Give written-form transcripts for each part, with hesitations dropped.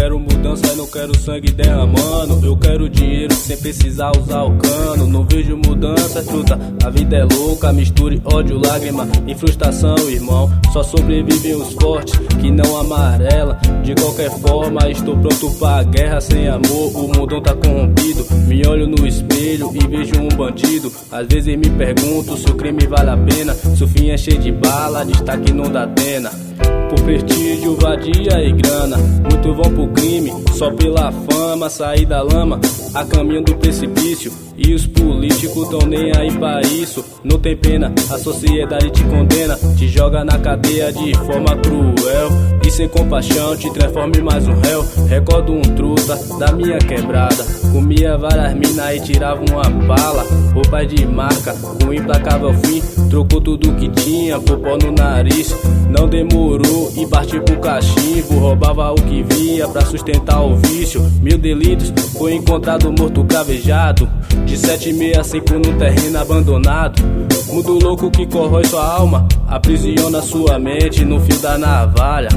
quero mudança e não quero sangue derramando. Eu quero dinheiro sem precisar usar o cano. Não vejo mudança, truta, a vida é louca. Misture ódio, lágrima e frustração, irmão. Só sobrevivem os fortes que não amarelam. De qualquer forma, estou pronto pra guerra. Sem amor, o mundão tá corrompido. Me olho no espelho e vejo um bandido. Às vezes me pergunto se o crime vale a pena. Se o fim é cheio de bala, destaque não dá pena. Por prestígio, vadia e grana, muitos vão pro crime só pela fama. Sair da lama a caminho do precipício. E os políticos tão nem aí pra isso. Não tem pena, a sociedade te condena. Te joga na cadeia de forma cruel e sem compaixão te transforma em mais um réu. Recordo um truta da minha quebrada. Comia várias minas e tirava uma bala. Roupa de marca, com implacável fim. Trocou tudo que tinha, por pó no nariz. Não demorou e partiu pro cachimbo. Roubava o que via pra sustentar o vício. 1000 delitos, foi encontrado morto cravejado. De 765 no terreno abandonado. Mundo louco que corrói sua alma, aprisiona sua mente no fio da navalha.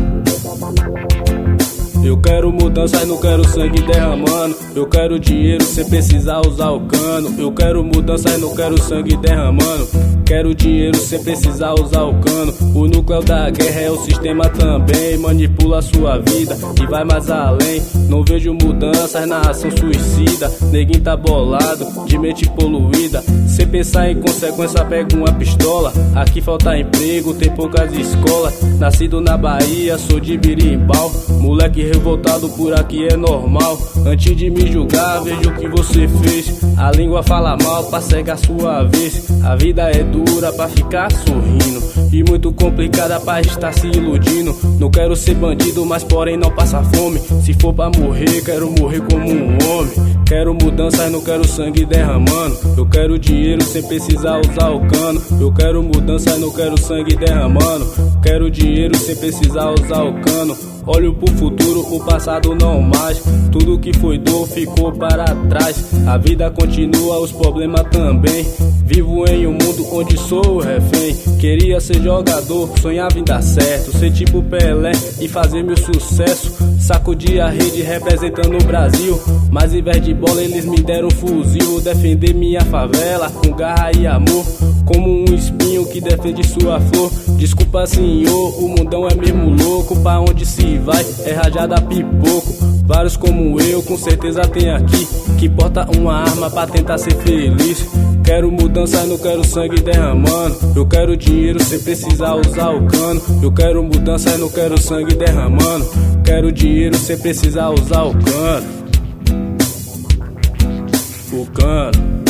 Eu quero mudança e não quero sangue derramando. Eu quero dinheiro sem precisar usar o cano. Eu quero mudança e não quero sangue derramando. Quero dinheiro sem precisar usar o cano. O núcleo da guerra é o sistema também. Manipula a sua vida e vai mais além. Não vejo mudanças na ação suicida. Neguinho tá bolado, de mente poluída. Sem pensar em consequência pega uma pistola. Aqui falta emprego, tem poucas escolas. Nascido na Bahia, sou de Birimbau. Moleque revoltado por aqui é normal. Antes de me julgar, veja o que você fez. A língua fala mal pra cegar sua vez. A vida é dura pra ficar sorrindo e muito complicada pra estar se iludindo. Não quero ser bandido, mas porém não passar fome. Se for pra morrer, quero morrer como um homem. Quero mudança e não quero sangue derramando. Eu quero dinheiro sem precisar usar o cano. Eu quero mudança e não quero sangue derramando. Quero dinheiro sem precisar usar o cano. Olho pro futuro, o passado não mais. Tudo que foi dor ficou para trás. A vida continua, os problemas também. Vivo em um mundo onde sou refém. Queria ser jogador, sonhava em dar certo. Ser tipo Pelé e fazer meu sucesso. Sacudir a rede representando o Brasil. Mas em vez de bola eles me deram um fuzil. Defender minha favela com garra e amor. Como um espinho que defende sua flor. Desculpa senhor, o mundão é mesmo louco. Pra onde se vai é rajada pipoco. Vários como eu com certeza tem aqui que porta uma arma pra tentar ser feliz. Quero mudança e não quero sangue derramando. Eu quero dinheiro sem precisar usar o cano. Eu quero mudança e não quero sangue derramando. Quero dinheiro sem precisar usar o cano. O cano.